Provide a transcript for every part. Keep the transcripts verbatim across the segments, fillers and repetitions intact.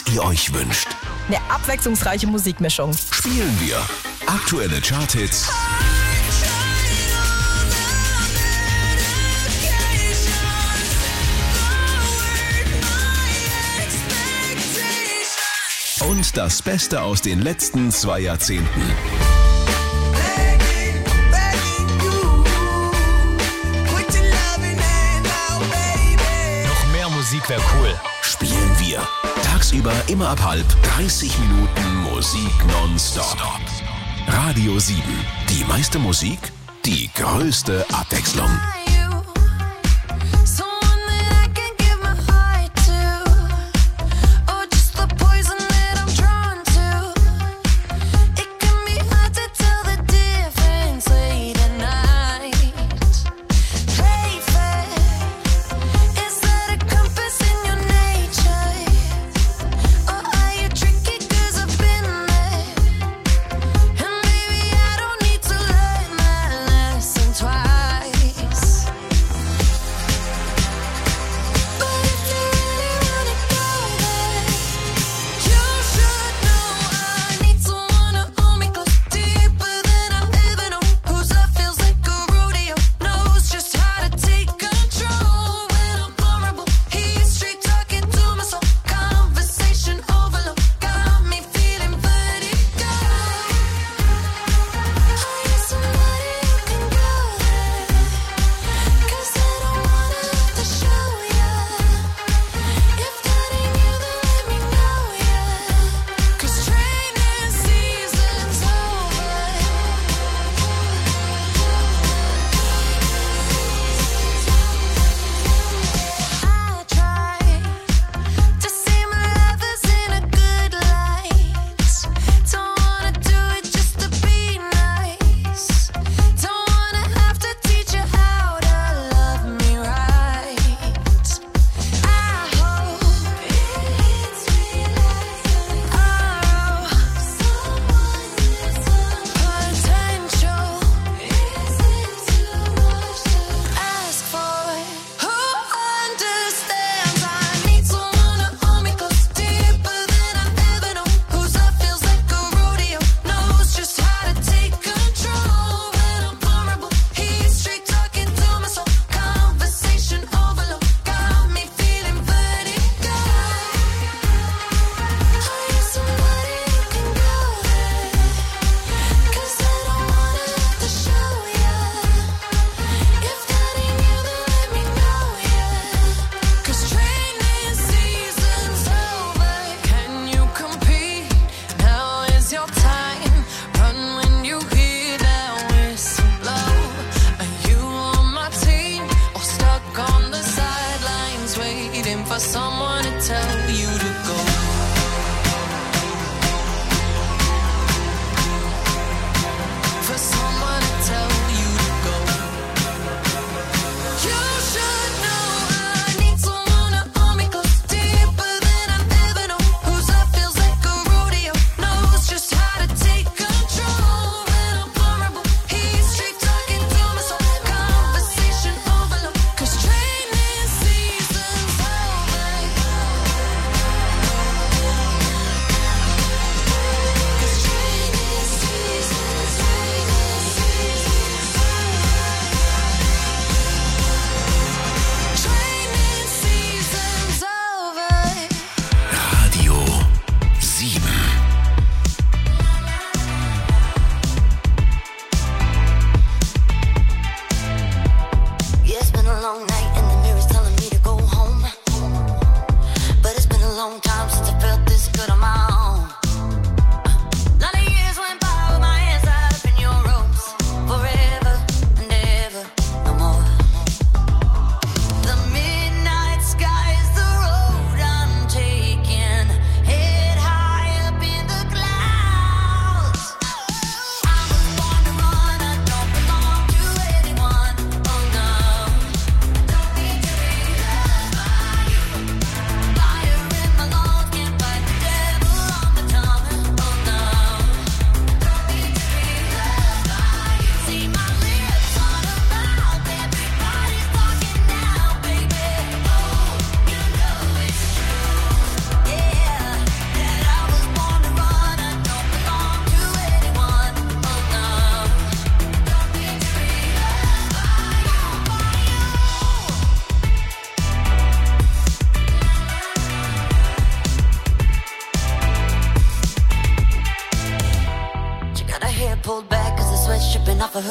ihr euch wünscht. Eine abwechslungsreiche Musikmischung. Spielen wir aktuelle Charthits und das Beste aus den letzten zwei Jahrzehnten. Noch mehr Musik wäre cool. Spielen wir tagsüber immer ab halb dreißig Minuten Musik nonstop. Radio sieben. Die meiste Musik, die größte Abwechslung.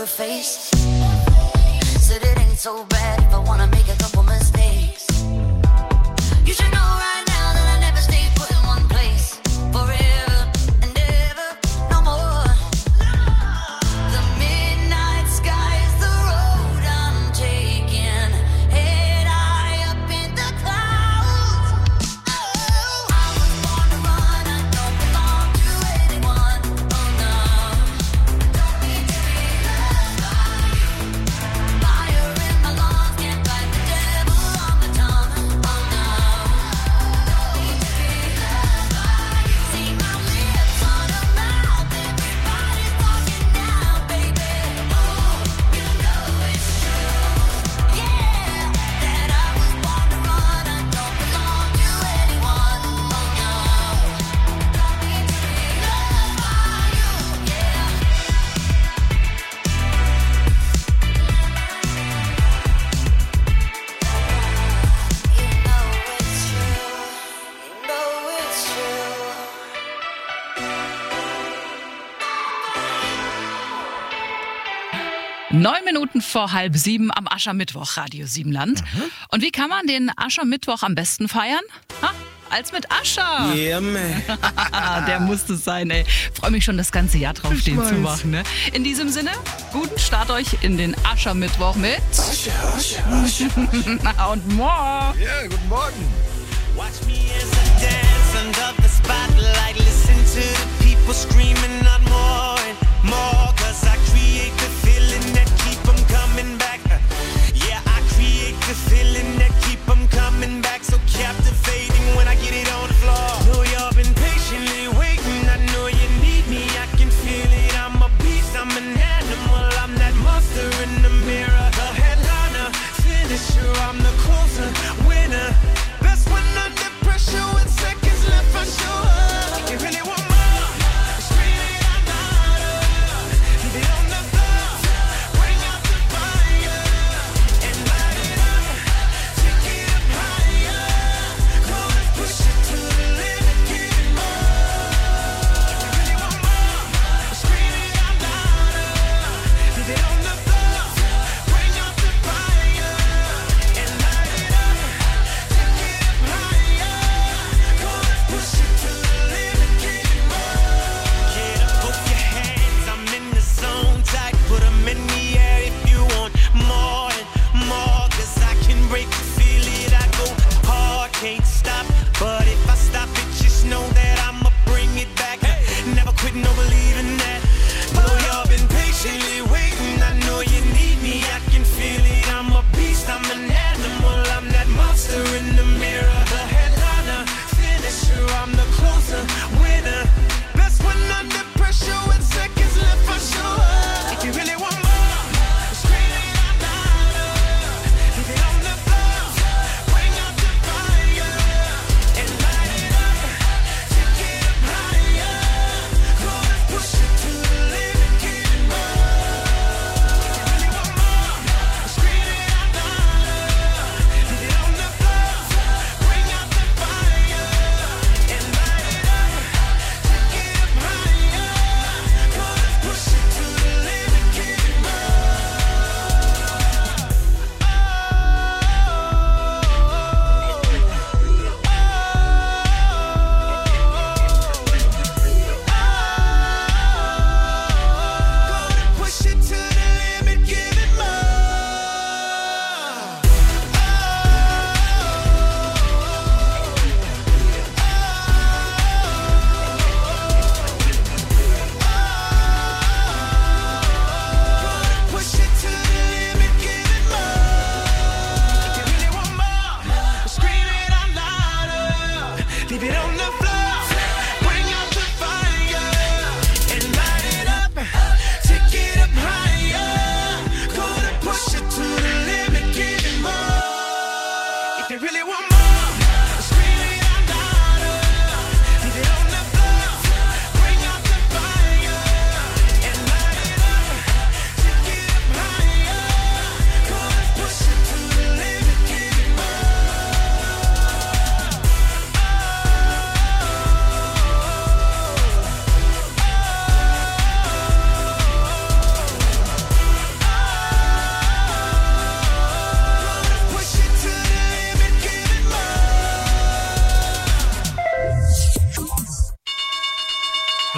her face. Said it ain't so bad if I wanna make a couple mistakes. You should know right now that I never stay put in one place forever and ever, no more. The midnight sky is the road I'm taking, head high up in the clouds. Oh, I was born to run, I don't belong to anyone. Oh no, don't need to be loved by you. Fire in my lungs, can't fight the devil on my tongue. Oh no, don't need to be loved by you. See my lips on a mouth, everybody's talking now, baby. Oh, you know it's true, yeah, that I was born to run, I don't belong to anyone. Oh no, don't need to be loved by you, yeah. You know it's true, you know it's true. Neun Minuten vor halb sieben am Aschermittwoch, Radio Siebenland. Und wie kann man den Aschermittwoch am besten feiern? Ha? Als mit Ascher. Yeah, man. Der muss es sein, ey. Freue mich schon das ganze Jahr drauf, Ich den weiß. zu machen. Ne? In diesem Sinne, guten Start euch in den Aschermittwoch mit Asche, Asche, Asche. und more. Ja, guten Morgen. Watch me as I dance under the spotlight. Listen to the people screaming out more and more. Cause I create the feeling that keep them coming back. Yeah, I create the feeling that keep them coming back. So captivating when I get it on the floor. Know y'all been patiently waiting. I know you need me. I can feel it. I'm a beast. I'm an animal. I'm that monster in the mirror. The headliner, finisher. I'm the closer, winner. Best when under pressure with seconds left, I show up. You really want more? Scream it out louder.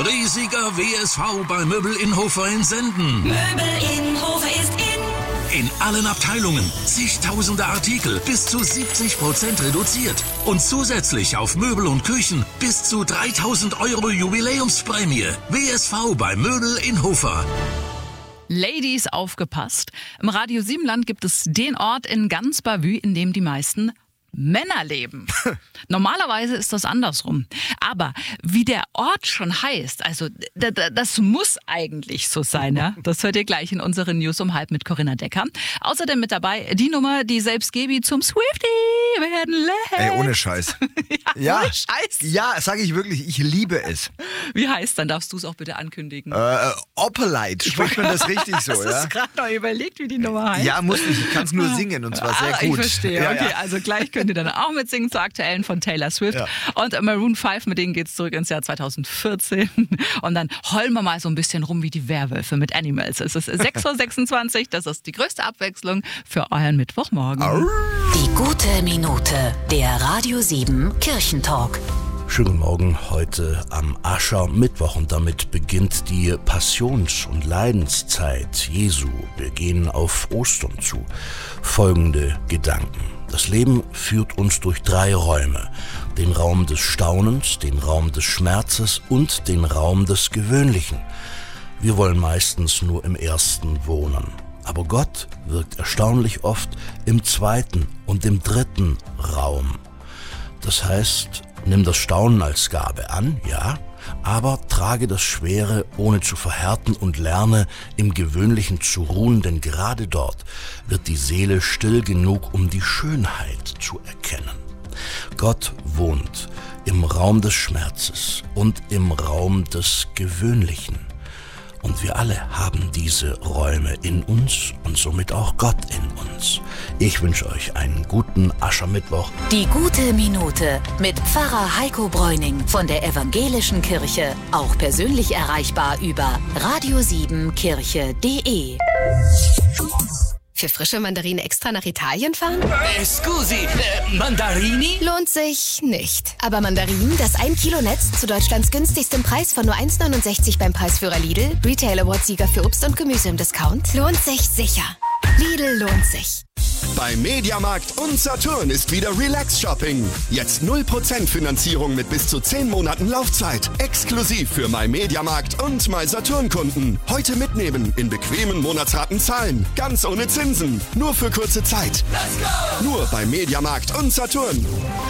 Riesiger W S V bei Möbel in Hofer in Senden. Möbel in Hofer ist in. In allen Abteilungen zigtausende Artikel bis zu siebzig Prozent reduziert. Und zusätzlich auf Möbel und Küchen bis zu dreitausend Euro Jubiläumsprämie. W S V bei Möbel in Hofer. Ladies, aufgepasst. Im Radio Siebenland gibt es den Ort in ganz Bavü, in dem die meisten Männer leben. Normalerweise ist das andersrum. Aber wie der Ort schon heißt, also d- d- das muss eigentlich so sein. Ja? Das hört ihr gleich in unseren News um halb mit Corinna Decker. Außerdem mit dabei die Nummer, die selbst Gebi zum Swiftie werden lässt. Ey, ohne Scheiß. ja, Ja, ohne Scheiß. ja, sage ich wirklich, ich liebe es. Wie heißt, dann darfst du es auch bitte ankündigen. Äh, Opelite, spricht man das richtig so, Hast du ja? es gerade noch überlegt, wie die Nummer heißt? Ja, muss ich, ich kann es nur singen und zwar sehr ah, gut. Ich verstehe, Ja, okay, ja. also gleich könnt ihr dann auch mitsingen zur aktuellen von Taylor Swift. Ja. Und Maroon fünf, mit denen geht's zurück ins Jahr zweitausendvierzehn. Und dann heulen wir mal so ein bisschen rum wie die Werwölfe mit Animals. Es ist sechs Uhr sechsundzwanzig, das ist die größte Abwechslung für euren Mittwochmorgen. Die gute Minute, der Radio sieben Kirchentalk. Schönen guten Morgen, heute am Aschermittwoch und damit beginnt die Passions- und Leidenszeit Jesu. Wir gehen auf Ostern zu. Folgende Gedanken. Das Leben führt uns durch drei Räume. Den Raum des Staunens, den Raum des Schmerzes und den Raum des Gewöhnlichen. Wir wollen meistens nur im ersten wohnen. Aber Gott wirkt erstaunlich oft im zweiten und im dritten Raum. Das heißt, nimm das Staunen als Gabe an, ja, aber trage das Schwere ohne zu verhärten und lerne im Gewöhnlichen zu ruhen, denn gerade dort wird die Seele still genug, um die Schönheit zu erkennen. Gott wohnt im Raum des Schmerzes und im Raum des Gewöhnlichen. Und wir alle haben diese Räume in uns und somit auch Gott in uns. Ich wünsche euch einen guten Aschermittwoch. Die gute Minute mit Pfarrer Heiko Bräuning von der Evangelischen Kirche. Auch persönlich erreichbar über radio sieben kirche punkt de. Für frische Mandarinen extra nach Italien fahren? Äh, scusi, äh, Mandarini? Lohnt sich nicht. Aber Mandarinen, das ein Kilo Netz zu Deutschlands günstigstem Preis von nur eins neunundsechzig beim Preisführer Lidl, Retail Award-Sieger für Obst und Gemüse im Discount, lohnt sich sicher. Lidl lohnt sich. Bei Mediamarkt und Saturn ist wieder Relax Shopping. Jetzt null Prozent Finanzierung mit bis zu zehn Monaten Laufzeit. Exklusiv für MyMediamarkt und MySaturn-Kunden. Heute mitnehmen, in bequemen Monatsraten zahlen. Ganz ohne Zinsen. Nur für kurze Zeit. Let's go! Nur bei Mediamarkt und Saturn.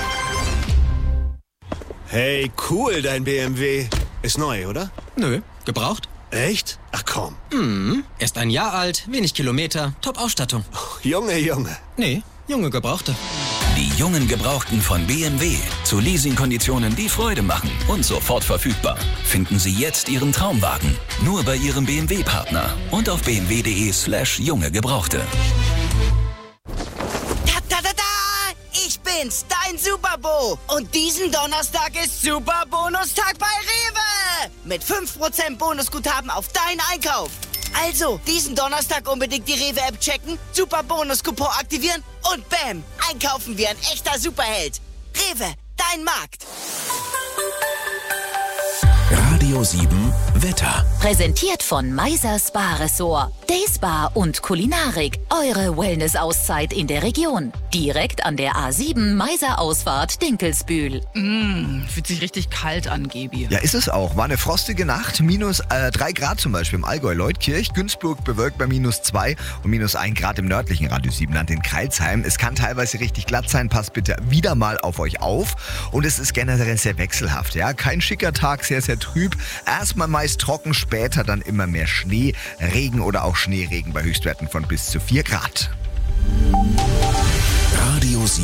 Hey, cool, dein B M W. Ist neu, oder? Nö, gebraucht. Echt? Ach komm. Mhm. Erst ein Jahr alt, wenig Kilometer, Top-Ausstattung. Junge, Junge. Nee, junge Gebrauchte. Die jungen Gebrauchten von B M W. Zu Leasingkonditionen, die Freude machen und sofort verfügbar. Finden Sie jetzt Ihren Traumwagen. Nur bei Ihrem B M W-Partner und auf b m w punkt de slash junge Gebrauchte. Da, da, da, da! Ich bin's, dein Superbo. Und diesen Donnerstag ist Super Bonustag bei Rewe. Mit fünf Prozent Bonusguthaben auf deinen Einkauf. Also, diesen Donnerstag unbedingt die Rewe-App checken, Super Bonus-Coupon aktivieren und bam, einkaufen wie ein echter Superheld. Rewe, dein Markt. Radio sieben Wetter. Präsentiert von Meiser Spa Resort. Day Spa und Kulinarik. Eure Wellness-Auszeit in der Region. Direkt an der A sieben Meiser Ausfahrt Dinkelsbühl. Mm, fühlt sich richtig kalt an, Gebi. Ja, ist es auch. War eine frostige Nacht. Minus äh, drei Grad zum Beispiel im Allgäu Leutkirch. Günzburg bewölkt bei minus zwei und minus ein Grad im nördlichen Radio Siebenland in Crailsheim. Es kann teilweise richtig glatt sein. Passt bitte wieder mal auf euch auf. Und es ist generell sehr wechselhaft. Ja, kein schicker Tag, sehr, sehr trüb. Erstmal meist trocken, später dann immer mehr Schnee, Regen oder auch Schneeregen bei Höchstwerten von bis zu vier Grad. Radio sieben.